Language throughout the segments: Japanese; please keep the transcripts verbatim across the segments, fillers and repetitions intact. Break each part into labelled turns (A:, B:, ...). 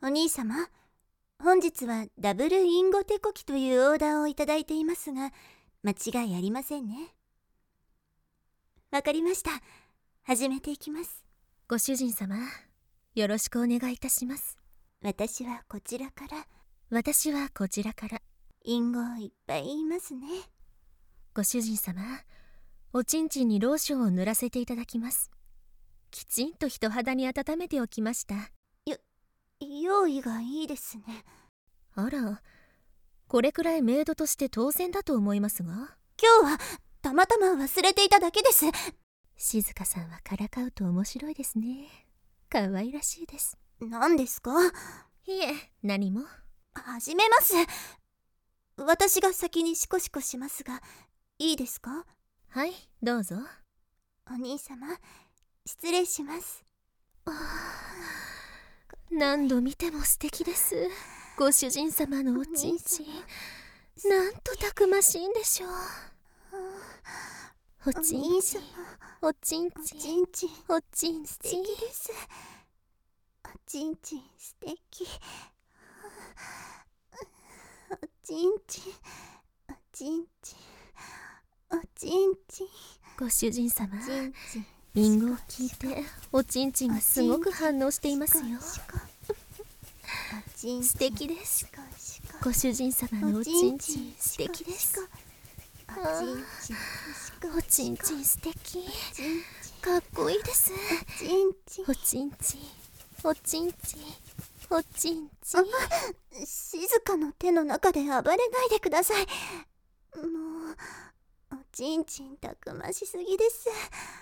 A: お兄様、本日はダブルインゴ手こきというオーダーをいただいていますが、間違いありませんね。わかりました。始めていきます。
B: ご主人様、よろしくお願いいたします。
A: 私はこちらから。
B: 私はこちらから。
A: インゴをいっぱい言いますね。
B: ご主人様、おちんちんにローションを塗らせていただきます。きちんと人肌に温めておきました。
A: よ、用意がいいですね。
B: あら、これくらいメイドとして当然だと思いますが。
A: 今日はたまたま忘れていただけです。
B: 静香さんはからかうと面白いですね。可愛らしいです。
A: 何ですか？
B: いえ、何も。
A: 始めます。私が先にシコシコしますが、いいですか？
B: はい、どうぞ。
A: お兄様、失礼します。
B: ああ、何度見ても素敵です。ご主人様のおちんちん、なんとたくましいんでしょう。おちんちん、おちんちん、
A: おちんちん、
B: おちん
A: 素
B: ちん。
A: 敵です。おちんちん素敵。おちんちん、おちんちん、おちんちん。
B: ご主人様、
A: おちんちん、
B: リンゴを聞いておちんちんがすごく反応していますよ。素敵です。ご主人様のおちんちん素敵です。ああ、おちんちん素敵。かっこいいです。おちんちん、おちんちん、おちんちん。
A: 静かの手の中で暴れないでください。もうおちんちんたくましすぎです。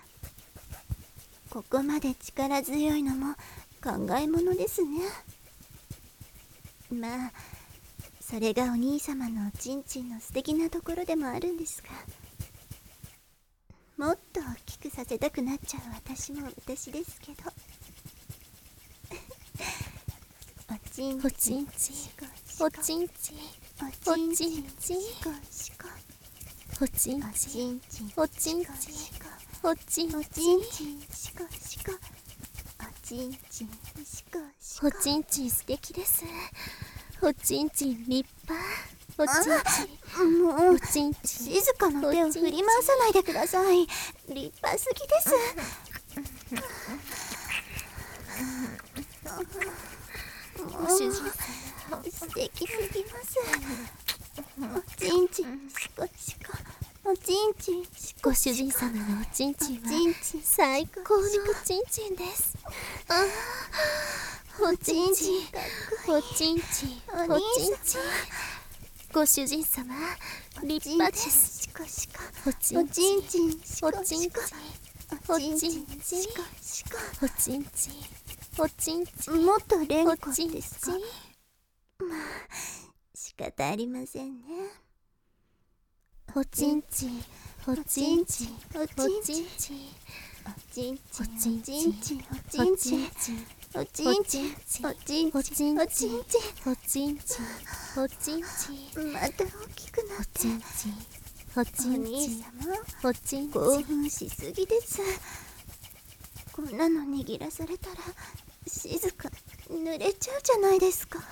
A: ここまで力強いのも考えものですね。まあそれがお兄様のおちんちんの素敵なところでもあるんですが、もっと大きくさせたくなっちゃう私も私ですけど。おちん
B: おちんちん、おちんちん、おちんちん、おちんちん、おちんちん、おちんちん、おちんちん、
A: おちんちんシコシコ、おちんちんシコシコ。
B: おちんちん素敵です。おちんちん立派。おちんちん、
A: もう
B: おちんちん、
A: 静かの手を振り回さないでください。立派すぎです。
B: ご主人
A: 様、素敵すぎます。おちんちんシコシコ、おちんちんシコ
B: ご
A: シコ。
B: 主人様のおちんちんは
A: おちんちん
B: 最高のおちんちんです。ああ、おちんちん、おちんちん、おちんちん。ご主人様、立派です。
A: シコシコ、
B: おち
A: お
B: んちん、
A: ちんちんシ
B: お
A: コシコ、
B: ちんちん、
A: お
B: おち
A: ちんちん
B: んちん、
A: シコシコ。
B: おちんちん、おちんちん、
A: もっと連呼
B: おちんちん。
A: ですか？まあ仕方ありませんね。
B: おちんちん、おちんちん、
A: お
B: お
A: ちんちん、
B: ちんちん、
A: おちんちん、
B: おちんちん、
A: おちんちん、おちんちん、おちんちん、おちんちん、
B: おちんちん、
A: おちんちん、
B: おちんちん、おちんちん、
A: また大きくな
B: お
A: って。
B: ちんちん、おち
A: お
B: んちん、
A: 兄様、
B: おちんち
A: 興
B: ん。
A: 奮しすぎです。こんなの握らされたら静か濡れちゃうじゃないですか。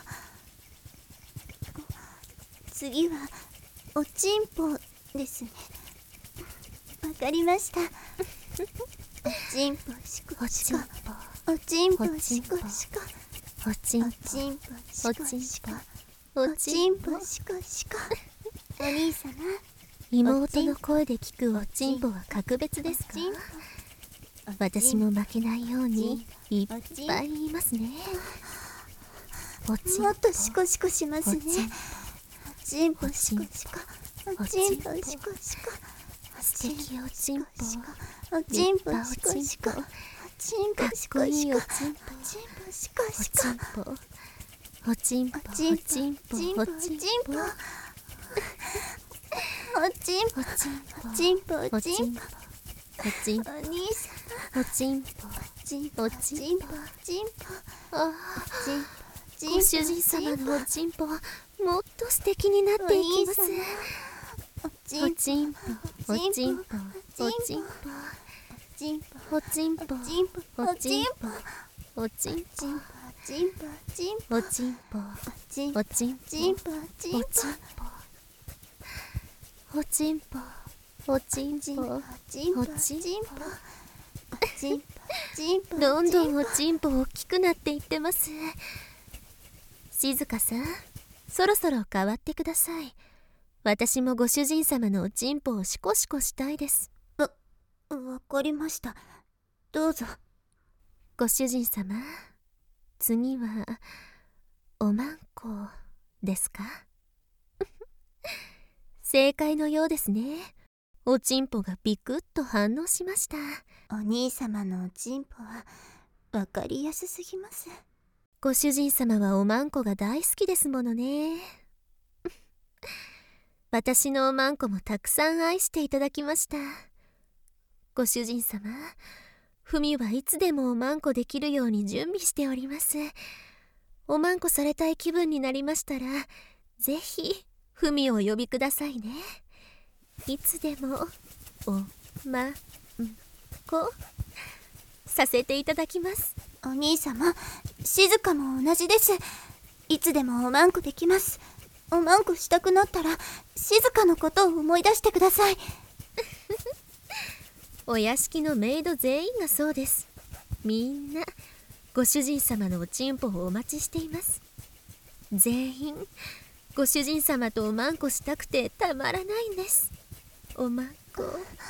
A: 次はおちんぽですね。わかりました。おちんぽシコシコ、おちんぽシコシコ、
B: おちんぽ、
A: おちんぽシコシコ、
B: お
A: おちん
B: ちんぽ。
A: ぽシコシコ。お兄様、
B: 妹の声で聞くおちんぽは格別ですか？
A: おちんぽ、
B: 私も負けないようにいっぱい言いますね。おちんぽ、
A: もっとシコシコしますね。
B: おちんぽ、
A: おちんぽシコシコ、おちんぽシコシコ、
B: 素敵おちんぽ、
A: おちんぽ
B: 立
A: シコシコ、
B: 派
A: おちんぽ
B: かっ
A: シコシコ、
B: こいいお
A: お
B: ちんぽ、
A: ちんぽシコ
B: お
A: シコ、
B: ちんぽ、おちんぽ、
A: おちんぽ、
B: おちんぽ、
A: おちんぽ、
B: おちんぽ、
A: おちんぽ、
B: おちんぽ、
A: おちんぽ、お
B: おちん
A: ちんぽ、
B: ぽ、おちんぽ、
A: お兄様、
B: おちんぽ、
A: おちんぽ、
B: お
A: お
B: ちんぽ。
A: ちんぽ、おちんぽ、
B: ああ、
A: おちんぽ、
B: ご主人様のおちんぽはもっと素敵になっていきます。
A: おち
B: お
A: んぽ、
B: ちんぽ、おちんぽ、おちんぽ、
A: おちんぽ、
B: おちんぽ、
A: おちんぽ、
B: おちんぽ、おちんぽ、
A: おちんぽ、 ちんぽちんぽ
B: おちんぽ
A: ちんぽ
B: おちんぽ
A: ちんぽちんぽ
B: おちんぽおちんぽ
A: ちんぽちんぽ
B: おちんぽ
A: ちんぽちんぽちんぽ
B: どんどんおちんぽ大きくなっていってます。静香さん、そろそろ変わってください。私もご主人様のおちんぽをシコシコしたいです。
A: わ、わかりました。どうぞ。
B: ご主人様、次はおまんこですか？正解のようですね。おちんぽがビクッと反応しました。
A: お兄様のおちんぽはわかりやすすぎます。
B: ご主人様はおまんこが大好きですものね。私のおまんこもたくさん愛していただきました。ご主人様、ふみはいつでもおまんこできるように準備しております。おまんこされたい気分になりましたら、ぜひふみをお呼びくださいね。いつでもおまんこさせていただきます。
A: お兄様、静香も同じです。いつでもおまんこできます。おまんこしたくなったら静香のことを思い出してください。
B: お屋敷のメイド全員がそうです。みんなご主人様のおちんぽをお待ちしています。全員ご主人様とおまんこしたくてたまらないんです。おまんこ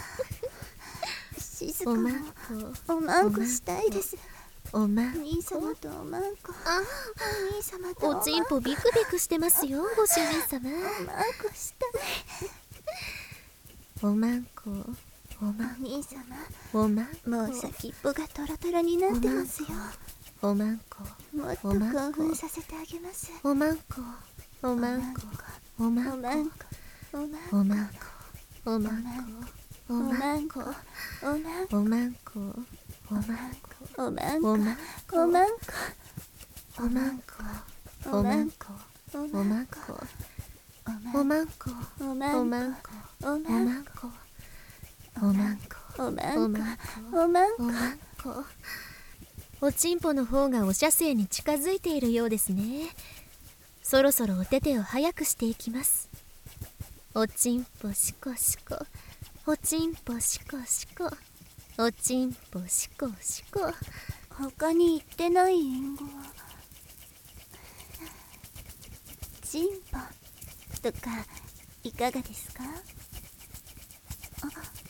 A: 静香も
B: おまんこ
A: おまんこしたいです。
B: おまん
A: お兄様とおまんこ。
B: あ
A: お兄様とおまんこ。
B: おちんぽビクビクしてますよ、ご主人様。
A: おまんこしたい。
B: おまんこおまん
A: お兄様、
B: おまんこ
A: もう先っぽがトロトロになってますよ。
B: おまんこ
A: もっと
B: おまんこ
A: 興奮させてあげます。
B: おまんこおまんこおまんこ
A: おまんこ、おまんこ、
B: おまんこおまんこお
A: お
B: ま
A: まんこ、おまんこ、
B: おまんこおまんこ
A: おまんこ、
B: おまん
A: おまんこ、
B: おまんこおまんこ
A: お
B: おまんこ
A: おまんこ、
B: おまんこ
A: お
B: お
A: まんこ、
B: まんこ
A: おまんこ、
B: おまんこおまんこ
A: おま
B: お
A: んこ、
B: まんこ
A: おまんこ、
B: おまんこ。おちんぽの方がお射精に近づいているようですね。そろそろお手手を早くしていきます。おちんぽしこしこ、おちんぽしこしこ、おちんぽしこしこ。
A: 他に言ってない隠語はチンポとかいかがですか？あ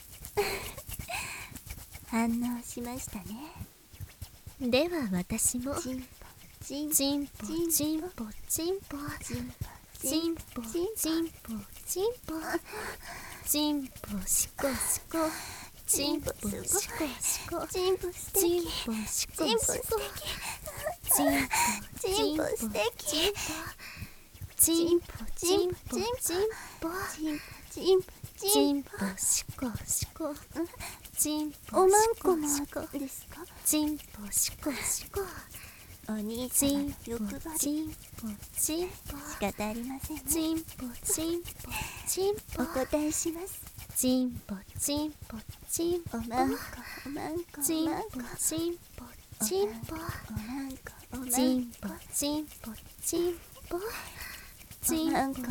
A: 反応しましたね。
B: では私も
A: チンポチンポ
B: ちんぽちんぽちんぽ
A: チンポ
B: ちんぽちんぽちんぽちんぽしこしこちんぽしこしこ
A: チンポ素
B: ちん
A: 敵
B: ぽしこ
A: チンポ素
B: しこ
A: 敵
B: ちんぽ
A: チンポ素敵
B: ちんぽちんぽちんぽ
A: チンポチンポチ
B: ちん
A: ンポ
B: ぽしこしこちんぽ
A: おまん
B: し
A: こも
B: こしこ
A: ですか？
B: ちんぽしこしこ
A: お兄
B: ちん
A: 様
B: ぽ
A: 欲張り
B: ちんぽちんぽ
A: 仕方ありませんね。
B: ちんぽちんぽちんぽ
A: お答えします。
B: ちんぽちんぽちんぽ
A: おまんこおまんこ
B: ちんぽ
A: おまんこ
B: ちんぽちんぽ
A: おまんこおまんこ
B: ちんぽちんぽちんぽちんぽちんぽちんぽちんぽ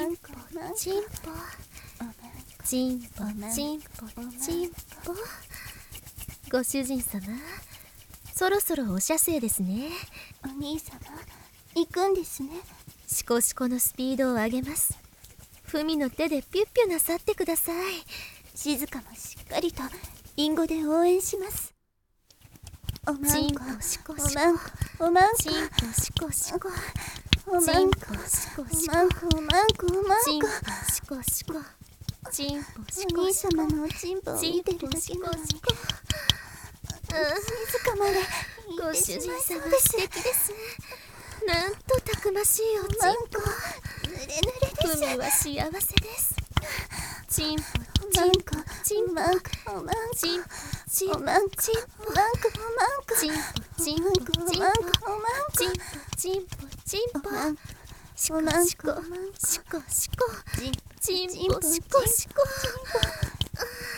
B: ちんぽちんぽ。ご主人様、そろそろお射精ですね。
A: お兄様行くんですね。
B: シコシコのスピードを上げます。ふみの手でピュッピュなさってください。
A: 静かもしっかりとリンゴで応援します。おまんこ
B: ちんぽしこしこ
A: おまんこおまんこ
B: ちんぽしこしこ
A: おまんこ
B: ちんぽしこしこ
A: おまんこおまんこおまんこ
B: ちんぽしこしこちんぽし
A: お兄
B: こしこ
A: 様のおちんぽを見てるだけなのに静かまで
B: ご主
A: 行ってしまい
B: 人様
A: そうです。
B: 素敵です。なんとたくましいおちんぽ。
A: ぬれぬれです。
B: ふみは幸せです。ちんぽ
A: おまんこ
B: ちんぽ
A: おまんこおまんこ
B: ちんぽちんぽ
A: おまんこ
B: ちん
A: おまんこおまんこ
B: ちんぽちんぽちんぽ
A: おまんこおまんこ
B: ちんぽちんぽちんぽ
A: おまんこ
B: し
A: おまんこ
B: こしこ
A: おまんこ
B: しこしこ
A: ちん
B: ちんぽしこしこ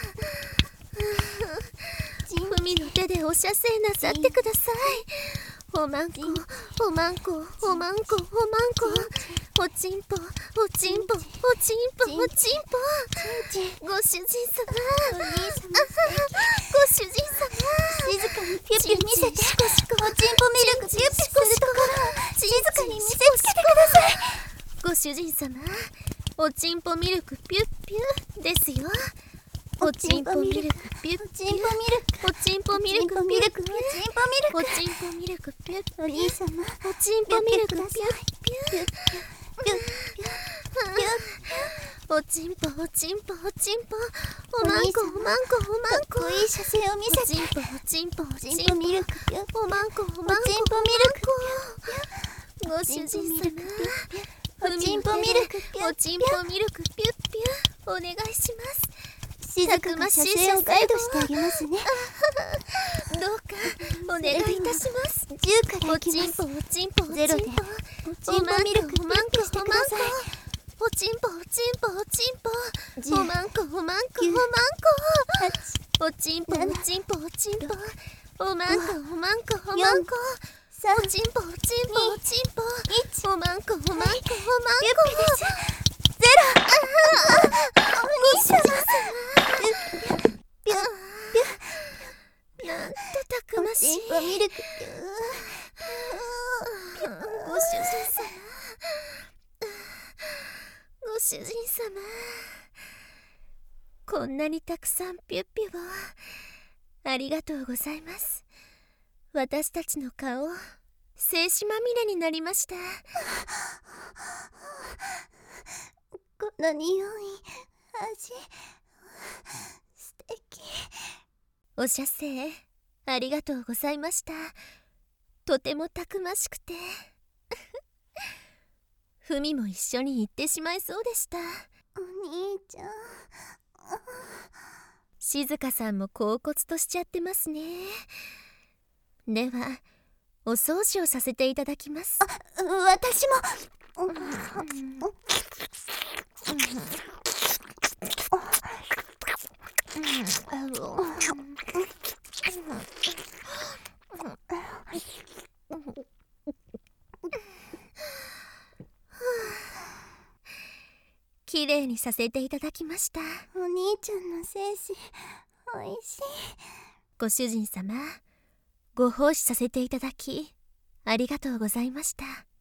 A: ちん
B: ふみの手でお射精なさってください。 おまんこおまんこおまんこおまんこおちんぽおちんぽおちんぽおちんぽご主人様
A: お兄様
B: ご主人様
A: 静かにピュピュ見せておちんぽミルクピュピュするところを静かに見せつけてください。
B: ご主人様おちんぽミルクピュッピュですよ。おちんぽミルクピュッピュおちんぽミルクピュッピュおちんぽミルクピュッピュ
A: お兄様
B: おちんぽミルクピュッピュおちんぽおちんぽおちんぽおまんこおまんこおまんこ
A: かっこいい射精を見せて
B: おちんぽおちんぽお
A: おち
B: ちんぽ
A: んぽミルクピュッ
B: おまんこおまんこ
A: おちんぽミルク
B: ご主人様
A: おちんぽミルクピュッ
B: おちんぽミルクピュッピュお願いします
A: 静かな射精をガイドしてあげますね。
B: どうかお願いいたします
A: じゅうから
B: お
A: いきます
B: ちんぽおちんぽおちんぽ
A: ゼロでおちんぽミルクピュッピュしてください。
B: おちんぽおちんぽおちんぽ
A: じゅう
B: おまんこおまんこ
A: きゅう
B: おまん
A: は
B: こおちんぽおちんぽおちんぽおまんこおまんこおま
A: よん
B: んこ
A: さん
B: おちんぽおちんぽおちんぽ
A: いち
B: おまんこおまんこおまんこ
A: ピュッピュですゼロお兄様ピュッピュッピュッ
B: なんとたくましい
A: おちんぽミルクピュ
B: ご主人様ご主人様こんなにたくさんピュッピュをありがとうございます。私たちの顔精子まみれになりました。
A: この匂い味素敵。
B: お射精ありがとうございました。とてもたくましくてふみも一緒に行ってしまいそうでした。
A: お兄ちゃん
B: 静香さんも恍惚としちゃってますね。ではお掃除をさせていただきます。
A: 私も
B: きれいにさせていただきました。
A: お兄ちゃんの精子おいしい。
B: ご主人様ご奉仕させていただきありがとうございました。